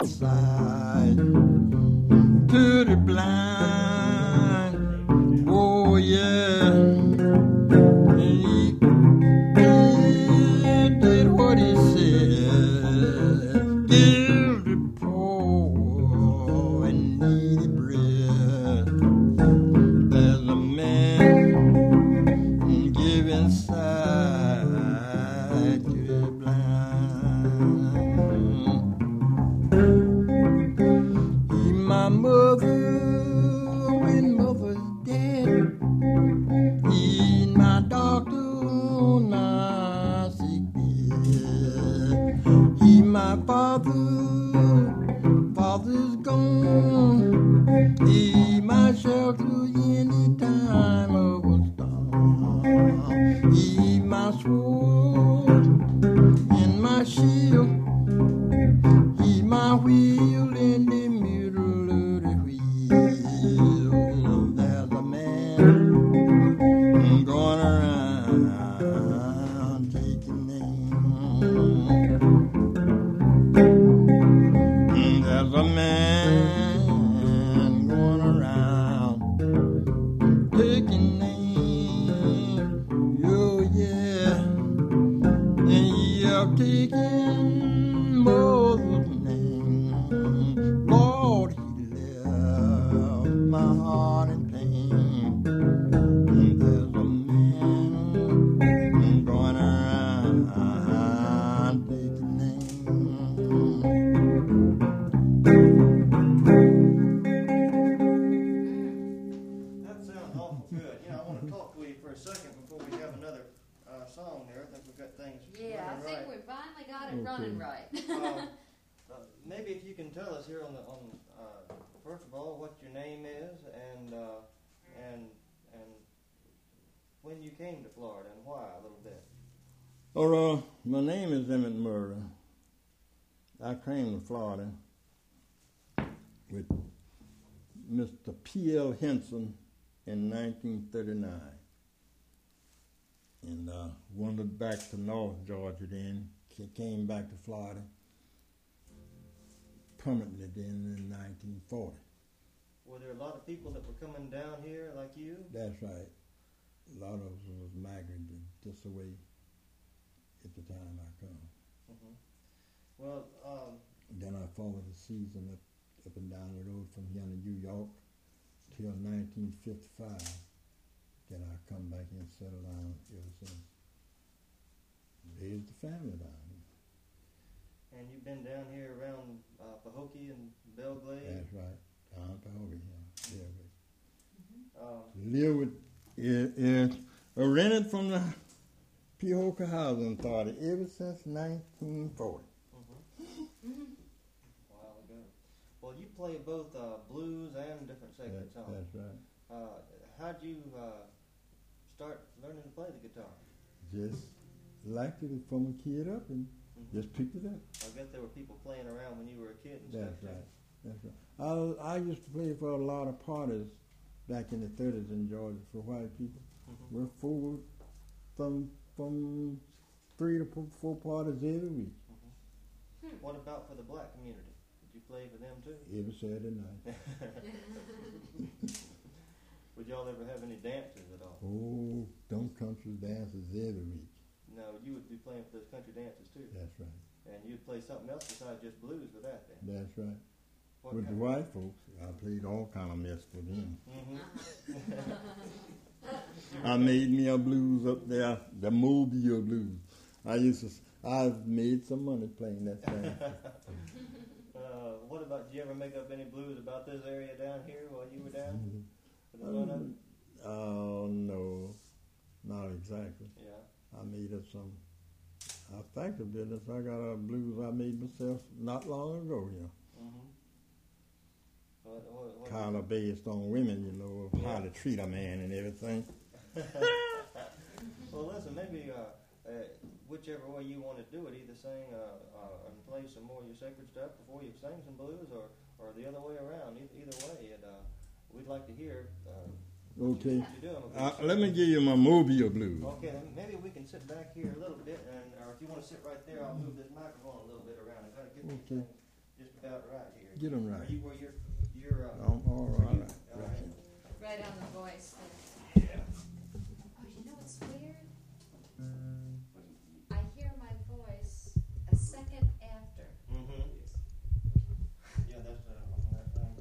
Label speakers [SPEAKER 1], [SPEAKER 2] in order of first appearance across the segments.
[SPEAKER 1] side to the blind. Oh yeah, he did what he said. Give the poor and needy bread. There's a man giving sight to the blind. He my mother when mother's dead. He my doctor on my sick bed. He my father, father's gone. He my shelter any time of a storm. He my sword and my shield. He my wheel in the middle of the wheel. There's a man going around taking names. There's a man going around taking names. Oh yeah, and you're taking Moses' name. Lord, he left my heart in pain. There's a man going around taking names.
[SPEAKER 2] That sounds awful good. You know, I want to talk to you for a second before we have another song here. I think we've got things
[SPEAKER 3] Yeah, I
[SPEAKER 2] running
[SPEAKER 3] think
[SPEAKER 2] right.
[SPEAKER 3] we finally got it running right.
[SPEAKER 2] Maybe if you can tell us here on first of all what your name is and when you came to Florida and why a little bit.
[SPEAKER 1] Oh, my name is Emmett Murray. I came to Florida with Mr. P.L. Henson in 1939. And wandered back to North Georgia then, came back to Florida permanently then in 1940.
[SPEAKER 2] Were there a lot of people that were coming down here like you?
[SPEAKER 1] That's right. A lot of us was migrating this away at the time I come.
[SPEAKER 2] Mm-hmm. Well,
[SPEAKER 1] Then I followed the season up and down the road from here to New York till 1955. Then I come back and settle down ever since. Raised the family down here.
[SPEAKER 2] and you've been down here around Pahokee and Belle Glade?
[SPEAKER 1] That's right. Down Pahokee, yeah.
[SPEAKER 2] Mm-hmm.
[SPEAKER 1] Live with rented from the Pahokee Housing Authority ever since 1940.
[SPEAKER 2] While ago. Well, you play both blues and different sacred songs.
[SPEAKER 1] That's right.
[SPEAKER 2] How'd you start learning to play the guitar?
[SPEAKER 1] Just liked it from a kid up and just picked it up.
[SPEAKER 2] I bet there were people playing around when you were a kid and
[SPEAKER 1] That's
[SPEAKER 2] stuff.
[SPEAKER 1] right. That's right. I used to play for a lot of parties back in the 30s in Georgia for white people.
[SPEAKER 2] Mm-hmm.
[SPEAKER 1] We're full from 3 to 4 parties every week.
[SPEAKER 2] Mm-hmm. What about for the black community? Did you play for them too?
[SPEAKER 1] Every Saturday night.
[SPEAKER 2] Would y'all ever have any dances at all?
[SPEAKER 1] Oh, them country dances every week.
[SPEAKER 2] No, you would be playing for those country dances too.
[SPEAKER 1] That's right.
[SPEAKER 2] And you'd play something else besides just blues with that then.
[SPEAKER 1] That's right.
[SPEAKER 2] What
[SPEAKER 1] With the
[SPEAKER 2] kind?
[SPEAKER 1] white folks, I played all kind of mess for them.
[SPEAKER 2] Mm-hmm.
[SPEAKER 1] I made me a blues up there, the Mobile blues. I've made some money playing that thing.
[SPEAKER 2] What about, did you ever make up any blues about this area down here while you were down? For the fun of it?
[SPEAKER 1] Oh, no, not exactly.
[SPEAKER 2] Yeah.
[SPEAKER 1] I made up some. I think of business. I got a blues I made myself not long ago,
[SPEAKER 2] Mm-hmm. What
[SPEAKER 1] kind of based on women, how to treat a man and everything.
[SPEAKER 2] Well, listen, maybe whichever way you want to do it, either sing and play some more of your sacred stuff before you sing some blues, or the other way around. Either way, we'd like to hear
[SPEAKER 1] Okay.
[SPEAKER 2] what you're doing.
[SPEAKER 1] Let me give you my Mobile blues.
[SPEAKER 2] Okay, then maybe we can sit back here a little bit, or if you want to sit right there, I'll move this microphone a little bit around. I gotta get these
[SPEAKER 1] Okay.
[SPEAKER 2] things just about right here.
[SPEAKER 1] Get them
[SPEAKER 2] Are
[SPEAKER 1] right.
[SPEAKER 2] you where you're
[SPEAKER 1] I'm all
[SPEAKER 2] are you-
[SPEAKER 1] right.
[SPEAKER 2] all right.
[SPEAKER 3] Right on the voice there.
[SPEAKER 2] Yeah.
[SPEAKER 3] Oh, you know what's weird? I hear my voice a second after.
[SPEAKER 2] Mm-hmm. Yeah, that's on that thing.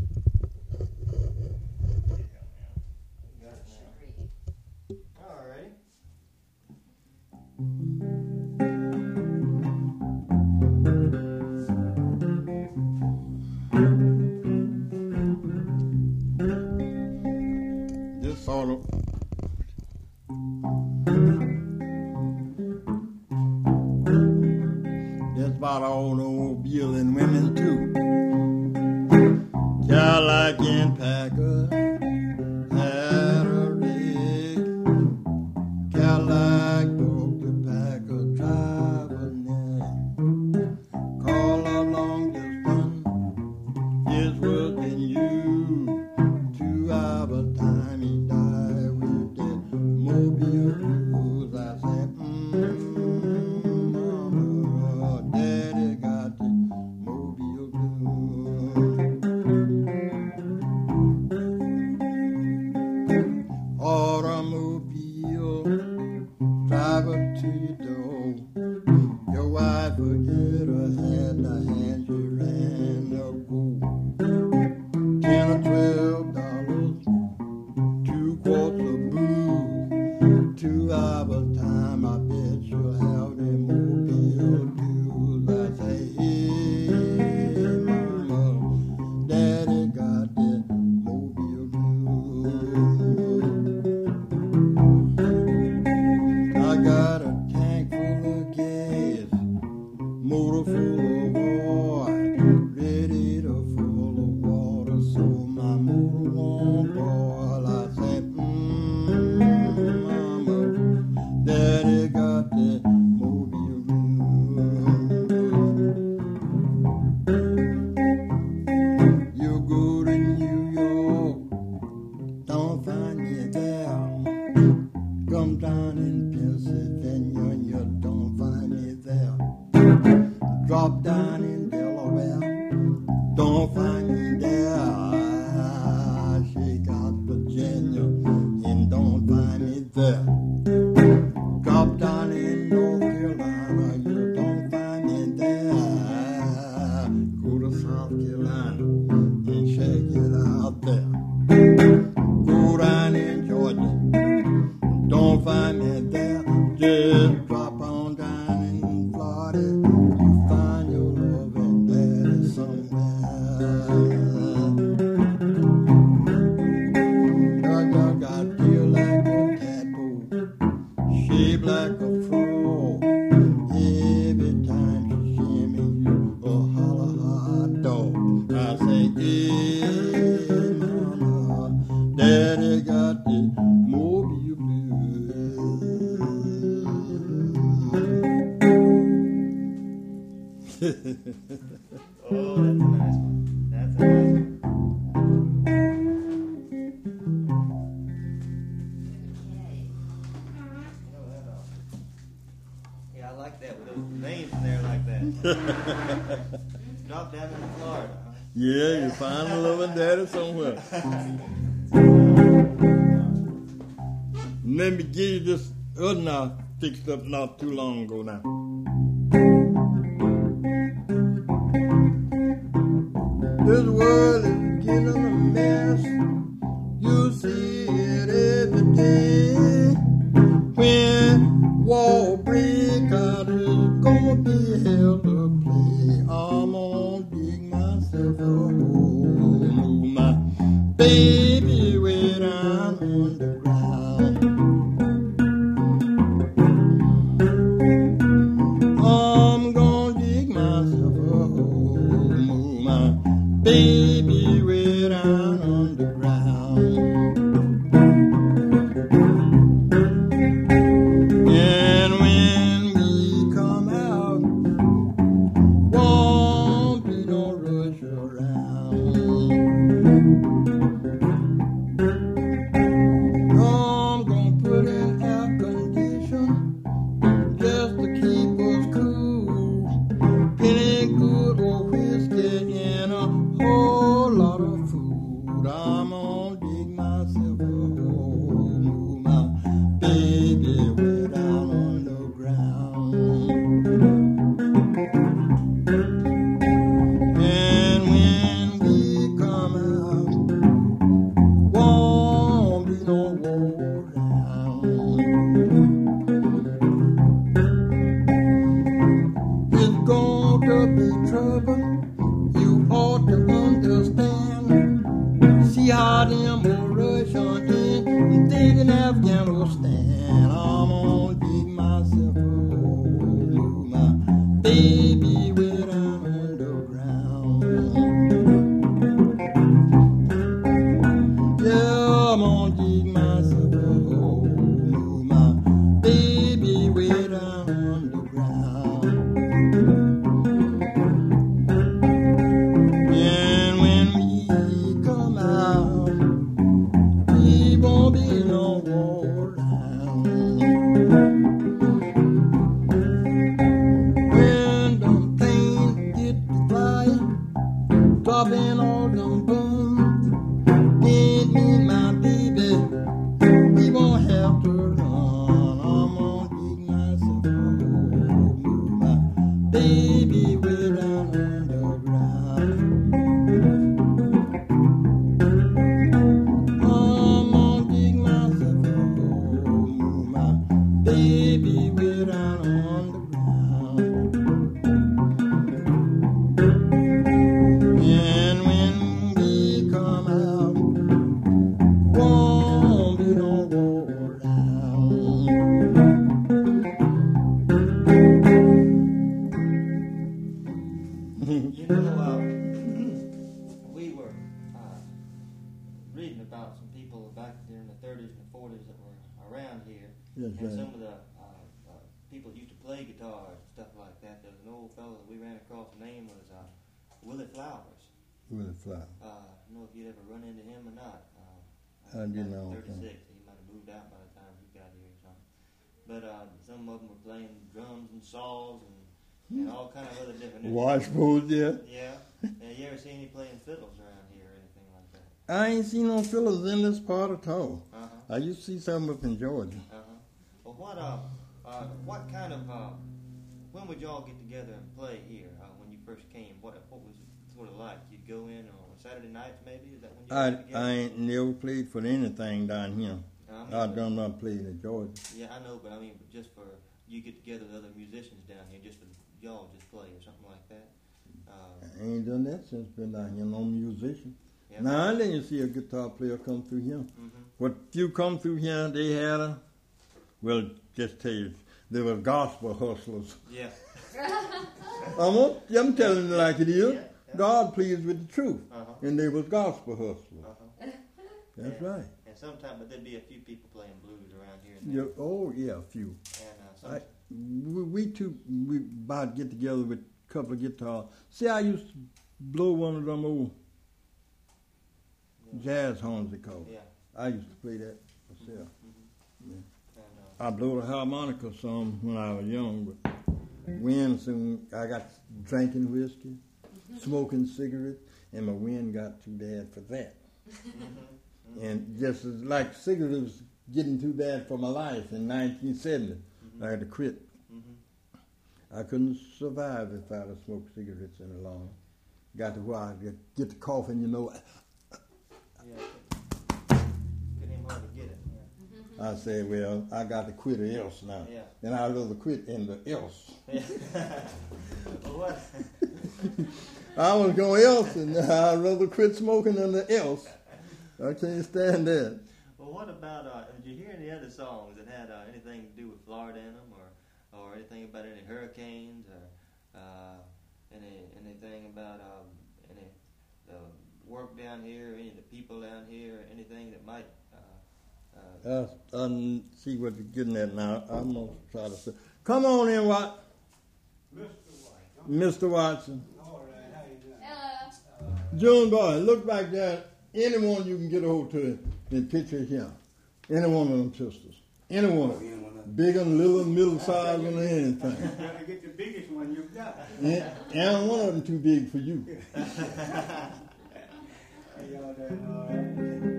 [SPEAKER 2] Yeah, man. You got it
[SPEAKER 3] Should
[SPEAKER 2] now.
[SPEAKER 3] read.
[SPEAKER 2] All righty.
[SPEAKER 1] This sort of that's about automobile and women too. Cadillac and Packer had a rig. Cadillac took the Packer driving in. Call a long distance. This was in you. 2 hours time he died with the Mobile Blues. I said, mama, daddy got the Mobile Blues. Automobile, driver to your door. Your wife forget her hand, the hand she ran up gold. $10 or $12, 2 quarts of booze. 2 hours time, I bet you'll have the Mobile Blues. I say, hey, mama, daddy got the Mobile Blues. I got a tank full of gas, motor full of oil, ready to full of water, so my motor won't boil. I said, mama, daddy got the Mobile Blues. You go to New York, don't find me there. Come down in Pennsylvania and you don't find me there. Drop down in Delaware, don't find me there. Shake out Virginia and don't find me there. Drop down in North Carolina, you don't find me there. Go to South Carolina and check it out there. Go down in Georgia, don't find me there. Just drop on down in Florida. You find your love and daddy somewhere. I got feel like a tadpole, shaped like a frog. Every time she see me, you a holler hot dog. I say, hey, mama, daddy got the Mobile Blues.
[SPEAKER 2] Oh, that's a nice one. That's a nice one.
[SPEAKER 3] Okay.
[SPEAKER 2] Oh, that yeah, I like that with those names in there like that. Drop down in Florida. Huh?
[SPEAKER 1] Yeah, you find a loving daddy somewhere. Let me give you this other now, fixed up not too long ago now. This world is getting a mess. You see it every day. When war break out, it's gonna be hell to play. I'm gonna dig myself a hole, move my baby way down on the ground. I'm gonna dig myself a hole, move my baby way down on the ground. And when we come out, won't be no rush around. I'm gonna put in air condition just to keep us cool. Getting good old whiskey You ought to understand. See how them old Russian in, thinking Afghanistan. I'm gonna dig myself a hole, my baby, way down underground. Yeah, I'm gonna dig myself a hole, my baby, way down underground. And when we come out, we won't be no war around. When them planes get to flying, dropping all them bombs, then me and my baby, we won't have to run. I'm gonna dig myself a hole, my baby, way down underground. I'm gonna dig myself a hole, my baby, way down underground. And when we come out, won't be no go around.
[SPEAKER 2] You know, we were reading about some people back during the 30s and the 40s that were around here,
[SPEAKER 1] Yes,
[SPEAKER 2] and
[SPEAKER 1] right.
[SPEAKER 2] some of the people that used to play guitar and stuff like that. There was an old fellow that we ran across. The name was Willie Flowers.
[SPEAKER 1] Willie Flower.
[SPEAKER 2] I don't know if you'd ever run into him or not.
[SPEAKER 1] I didn't know.
[SPEAKER 2] 36. He might have moved out by the time he got here or something. But some of them were playing drums and saws and all kind of other different instruments.
[SPEAKER 1] Washboard, yeah.
[SPEAKER 2] Yeah. You ever see any playing fiddles around here or anything like that?
[SPEAKER 1] I ain't seen no fellas in this part at all.
[SPEAKER 2] Uh-huh.
[SPEAKER 1] I used to see some up in Georgia.
[SPEAKER 2] Well, what kind of when would y'all get together and play here? When you first came, what was it sort of like? You'd go in on Saturday nights, maybe? Is that when you got together?
[SPEAKER 1] I ain't never played for anything down here. I done not played in Georgia.
[SPEAKER 2] Yeah, I know, but I mean, just for you get together with other musicians down here, just for y'all just play or something like that.
[SPEAKER 1] I ain't done that since been down here. No musician.
[SPEAKER 2] Yeah.
[SPEAKER 1] Now and then you see a guitar player come through here.
[SPEAKER 2] Mm-hmm.
[SPEAKER 1] What few come through here, they had well, just tell you, they were gospel hustlers.
[SPEAKER 2] Yeah.
[SPEAKER 1] I'm telling you like it is.
[SPEAKER 2] Yeah.
[SPEAKER 1] God pleased with the truth.
[SPEAKER 2] Uh-huh.
[SPEAKER 1] And they was gospel hustlers.
[SPEAKER 2] Uh-huh.
[SPEAKER 1] That's
[SPEAKER 2] Yeah.
[SPEAKER 1] right.
[SPEAKER 2] And sometimes, but there'd be a few people playing blues around here. And,
[SPEAKER 1] Yeah, oh, yeah, a few.
[SPEAKER 2] some,
[SPEAKER 1] We about get together with a couple of guitars. See, I used to blow one of them old jazz horns they call.
[SPEAKER 2] yeah.
[SPEAKER 1] I used to play that myself.
[SPEAKER 2] Mm-hmm.
[SPEAKER 1] Yeah.
[SPEAKER 2] And,
[SPEAKER 1] I blew the harmonica some when I was young, but when soon I got drinking whiskey, smoking cigarettes, and my wind got too bad for that. And just as like cigarettes was getting too bad for my life in 1970, I had to quit. I couldn't survive if I'd have smoked cigarettes any longer. Got to where I get the coughing, you know.
[SPEAKER 2] yeah. Couldn't even hardly get it. Yeah.
[SPEAKER 1] I said, well, I got to quit or else now.
[SPEAKER 2] Yeah.
[SPEAKER 1] And I'd rather quit in the else.
[SPEAKER 2] Yeah. Well, what?
[SPEAKER 1] I was going else, and I'd rather quit smoking than the else. I can't stand that.
[SPEAKER 2] Well, what about? Did you hear any other songs that had anything to do with Florida in them, or anything about any hurricanes, or anything about any work down here, any of the people down here, or anything that might?
[SPEAKER 1] I see what you're getting at now. I'm going to try to say. Come on in, Wat. Mr. Watson.
[SPEAKER 4] All right, how you doing?
[SPEAKER 3] Hello.
[SPEAKER 1] June boy, look back there. Anyone you can get a hold to and picture here. Any one of them sisters. Any one of them. Big and little, middle size, and anything.
[SPEAKER 4] You gotta get the biggest one you've got.
[SPEAKER 1] And one of them too big for you.
[SPEAKER 4] How y'all doing? All right.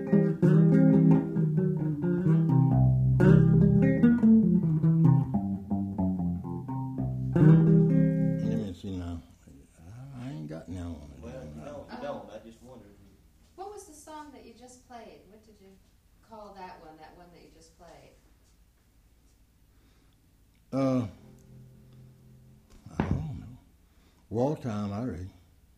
[SPEAKER 1] Let me see now. I ain't got now on it.
[SPEAKER 2] Well, you don't. I just wondered.
[SPEAKER 3] What was the song that you just played? What did you call that one that you just played?
[SPEAKER 1] I don't know. Wartime, I read.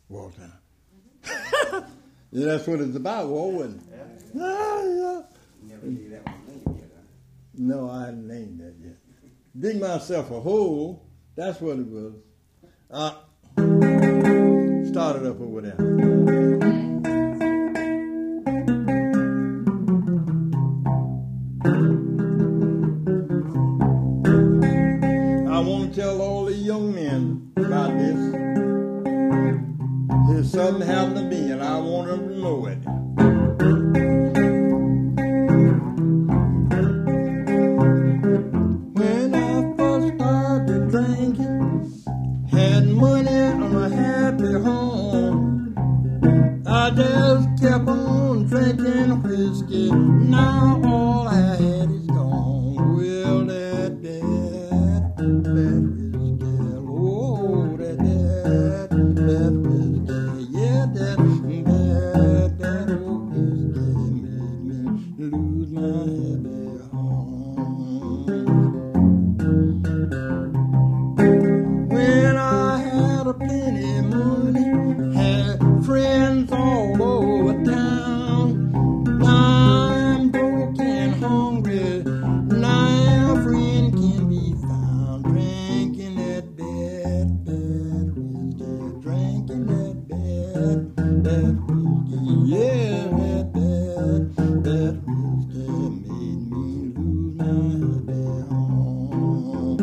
[SPEAKER 1] Wartime. Yeah, that's what it's about, war, wasn't it?
[SPEAKER 2] Yeah.
[SPEAKER 1] Yeah.
[SPEAKER 4] Never gave that one name yet, huh?
[SPEAKER 1] No, I hadn't named that yet. Dig myself a hole, that's what it was. Start it up over there. I want to tell all the young men about this. There's something happened to me, and I want them to know it. When I first started drinking, had money and a happy home, I just kept on drinking whiskey. Now all I had is gone. Well, that bad whiskey, oh, that bad whiskey, yeah, that old whiskey made me lose my happy home. When I had a plenty of money, had friends all over town. Now I'm broke and hungry. Now a friend can be found drinking that bad whiskey, drinking that bad whiskey. Yeah, that bad whiskey made me lose my happy home.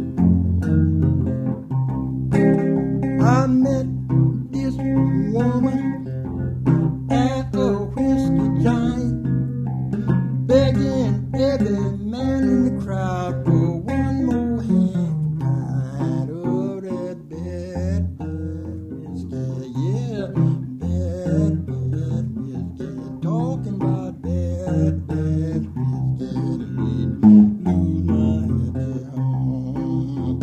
[SPEAKER 1] I met this woman at a whiskey joint, begging every man in the crowd for one more hand of that bad whiskey. Yeah, bad whiskey. Talking about bad whiskey made me lose my happy home.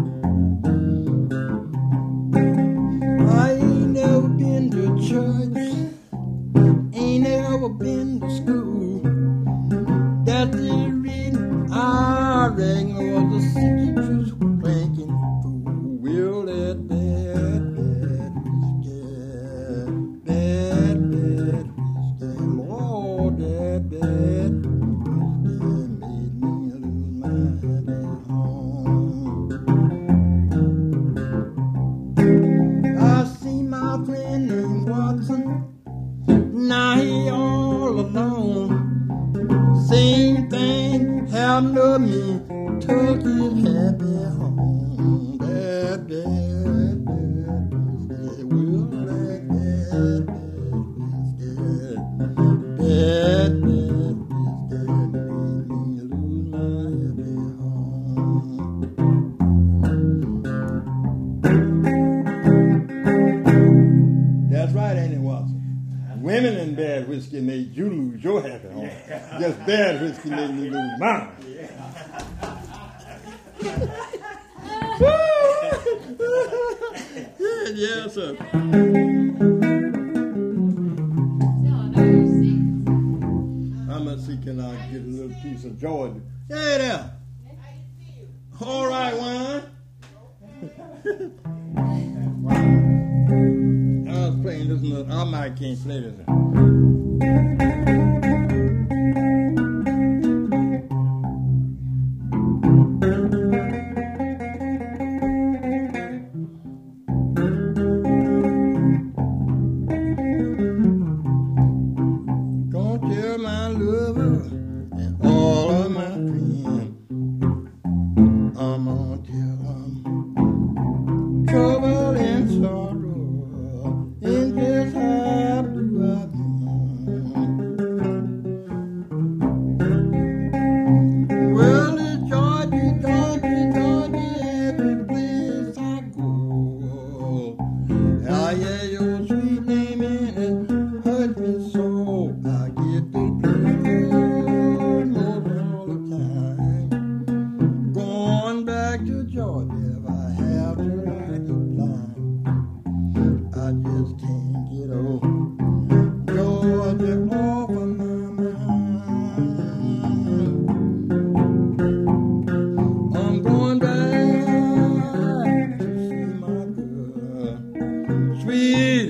[SPEAKER 1] I ain't never been to church, ain't never been to school. That's the reason I reckon I was a secret drinking fool. Will that bad whiskey, Lord, that bad whiskey made me lose my happy home. I see my friend named Watson, now he all alone. Same thing happened to me, took his happy home. That bad whiskey, will that bad whiskey, bad whiskey made me lose my happy home. That's right, ain't it, Watson? Women and bad whiskey made you lose your happy home. Just bad whiskey made me lose mine. Yeah, sir. I'm gonna see, can I get a little piece of joy? Hey there. All right, Wine. I was playing this note. I might can't play this. Gonna tell my lover and all of my friends, I'm gonna tell them trouble and sorrow and just how do I feel. Well, it's Georgie, every place I go. Ah, yeah, your sweet name and it hurt me so. I get the blues most all the time. Going back to Georgia if I have to ride the line. I just can't get old Georgia off of my mind. I'm going back to see my girl, sweet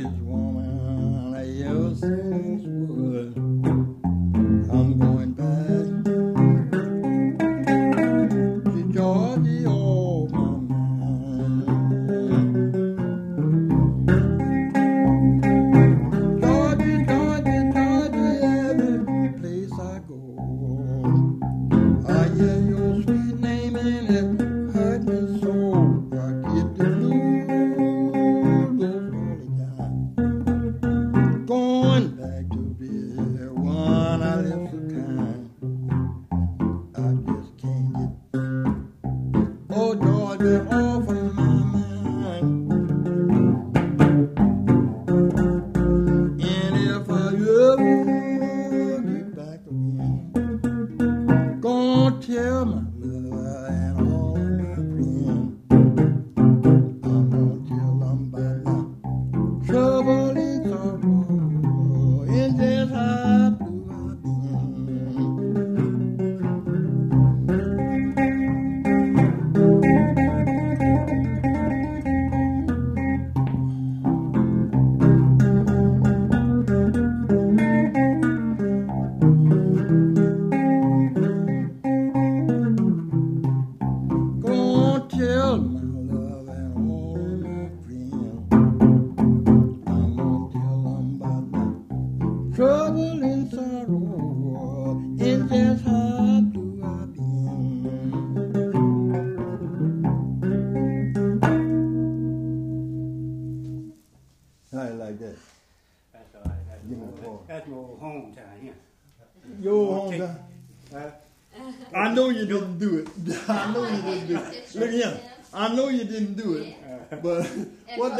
[SPEAKER 1] like that.
[SPEAKER 5] That's all right.
[SPEAKER 1] Give me a call.
[SPEAKER 5] That's my old hometown here.
[SPEAKER 1] Your hometown. I know you didn't do it. I know you didn't do it. Look here. I know you didn't do it. But what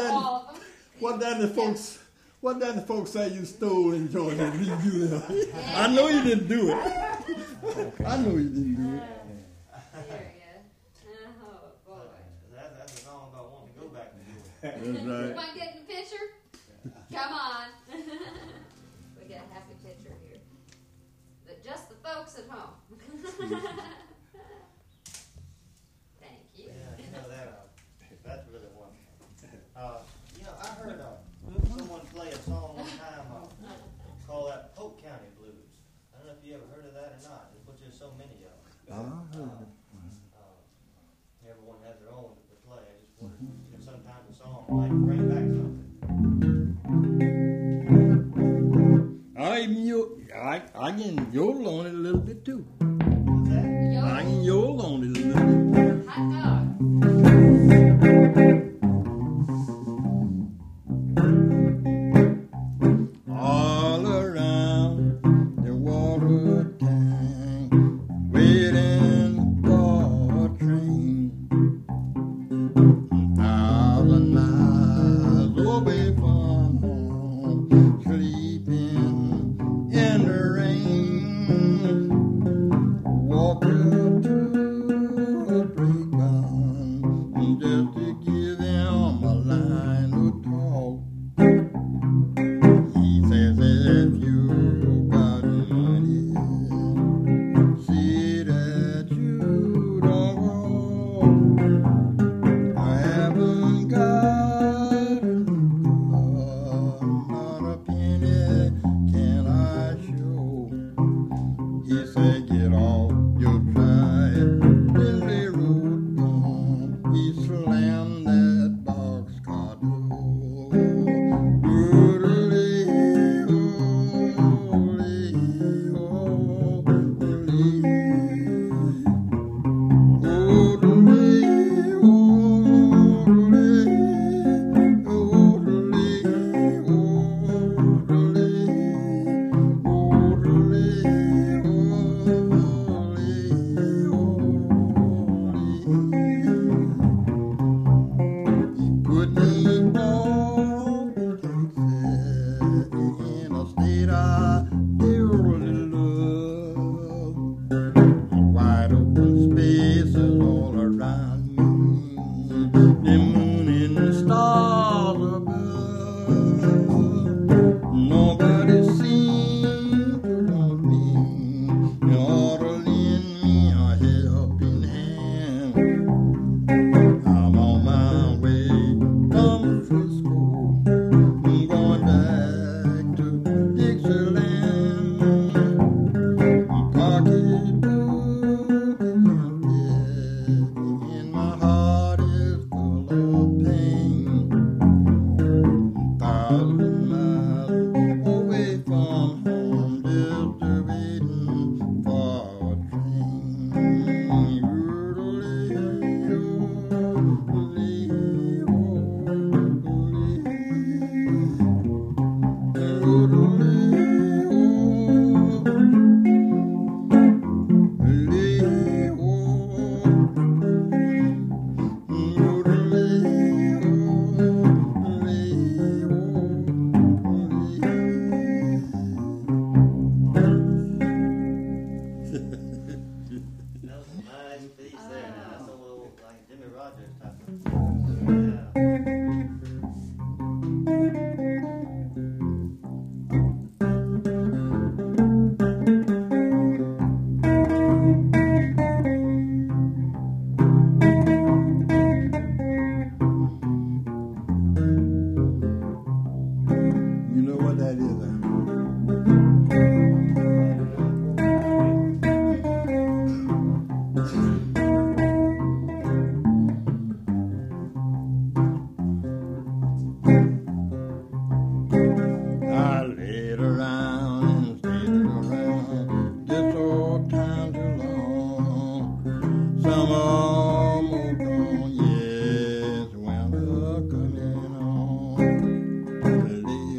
[SPEAKER 1] that the folks say you stole in Georgia? I know you didn't do it. I know you didn't do it.
[SPEAKER 3] There you go. Oh boy.
[SPEAKER 2] That's a song about wanting to go back to do it.
[SPEAKER 1] That's
[SPEAKER 3] You
[SPEAKER 1] right.
[SPEAKER 3] want to get in the picture? Come on. We got a happy picture here. But just the folks at home. Thank you.
[SPEAKER 2] Yeah, you know that's really wonderful. I heard someone play a song one time called that Polk County Blues. I don't know if you ever heard of that or not, which there's so many of them.
[SPEAKER 1] I heard it.
[SPEAKER 2] Everyone has their own to play. I just wondered if sometimes a song might bring back something.
[SPEAKER 1] I can yodel on it a little bit too.
[SPEAKER 2] What's that?
[SPEAKER 1] I can yodel on it a little bit.
[SPEAKER 3] Hot dog.
[SPEAKER 1] All around the water tank, waiting for a train. 1,000 miles away from home, sleeping in the rain. Walk up to a breakdown just to give him a line of talk. He says if you got money, see that you don't walk. I haven't got not a penny can I show. He said get off your tri-Lily road gone. He slammed that boxcar door. Put me on in a state I dearly love. Wide open spaces all around me, the moon and the stars above. Nobody seems to want me. You ought to lend me a helping hand. I'm on my way from Frisco. I'm going back to Dixieland. Pocketbook is empty, and my heart is full of pain. 1,000 miles away from home, just waiting for a train.
[SPEAKER 2] That was a nice piece there. Now, that's a little like Jimmy Rogers type of. Yeah.
[SPEAKER 1] You know what that is? I laid around and stayed around this old time too long. Summer moved on, yes, winter coming on. Lay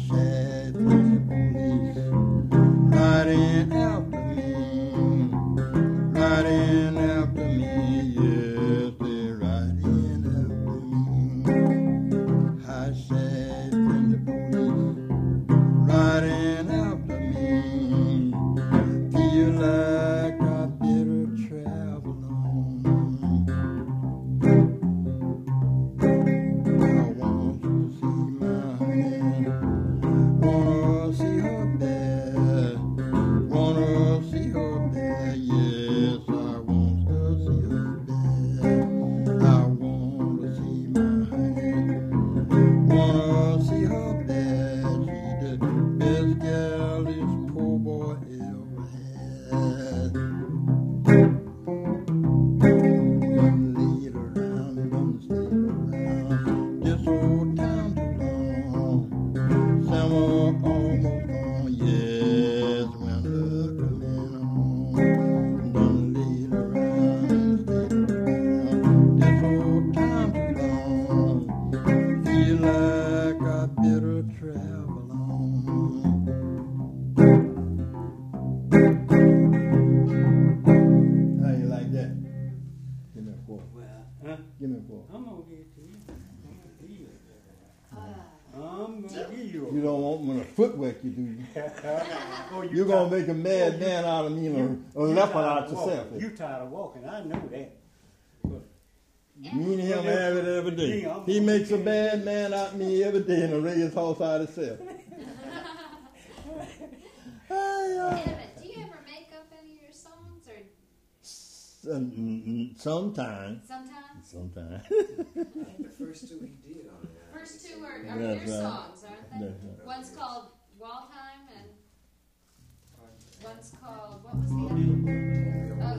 [SPEAKER 1] sad when the police riding after me, riding after me, yes, they're riding after me. How sad when the police riding after me, feel like I better travel on. I want to see my honey, wanna see her bed, wanna see her bed, yes, I want to see her bed. I want to see my honey, wanna see her bed. She's the best girl this poor boy ever had. Done laid around, done stayed around this old town too long. Summer almost gone, yes, winter coming on. Done laid around and stayed around this old town too long. Feel like I better travel on. How you like that? Give me a quote.
[SPEAKER 5] Well, huh?
[SPEAKER 1] Give me a quote.
[SPEAKER 5] I'm gonna give it to you.
[SPEAKER 3] Uh,
[SPEAKER 5] I'm gonna give you.
[SPEAKER 1] You don't want me to footwork you, do you?
[SPEAKER 5] Oh,
[SPEAKER 1] You're going to make a mad man out of me and a leopard out yourself.
[SPEAKER 5] You tired of walking? I know that.
[SPEAKER 1] Me and him have it every day. He makes a bad man out of me every day and raise his horse out himself.
[SPEAKER 3] wait a minute, do you ever make up any of your songs or
[SPEAKER 1] Sometimes.
[SPEAKER 3] sometimes?
[SPEAKER 1] Sometimes.
[SPEAKER 4] I think the first two he did on that.
[SPEAKER 3] First two are
[SPEAKER 1] That's
[SPEAKER 3] your
[SPEAKER 1] right.
[SPEAKER 3] songs, aren't they?
[SPEAKER 1] That's right.
[SPEAKER 3] One's called Wall Time and one's called, what was the other? Oh,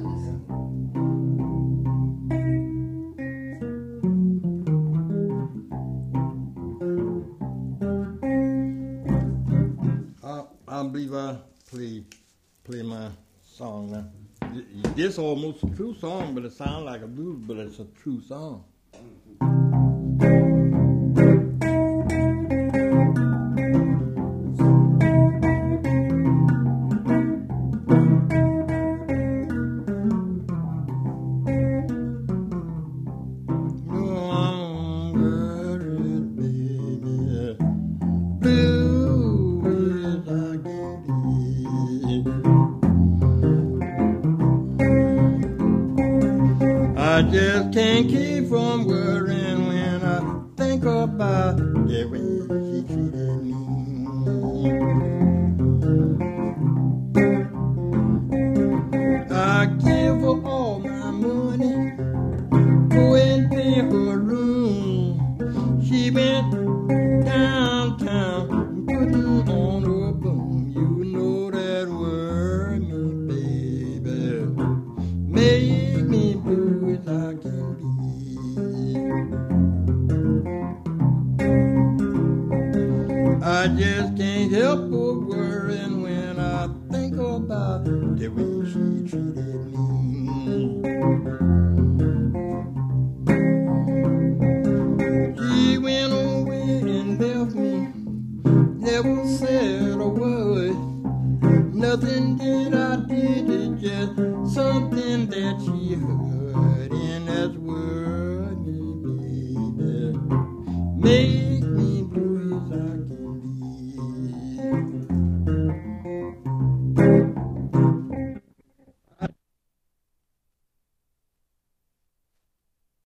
[SPEAKER 1] I believe I play my song now. This almost a true song, but it sounds like a blues, but it's a true song. I just can't keep from worrying when I think about the way she treated me. I give her all my money, go and pay her room. She went downtown, putting on her boom. You know that word, me, baby. Make me blue as I can be. I just can't help but worrying when I think about the way she treated me. She went away and left me, never said a word. Nothing that I did, it's just something that she heard, and that's word, baby. Maybe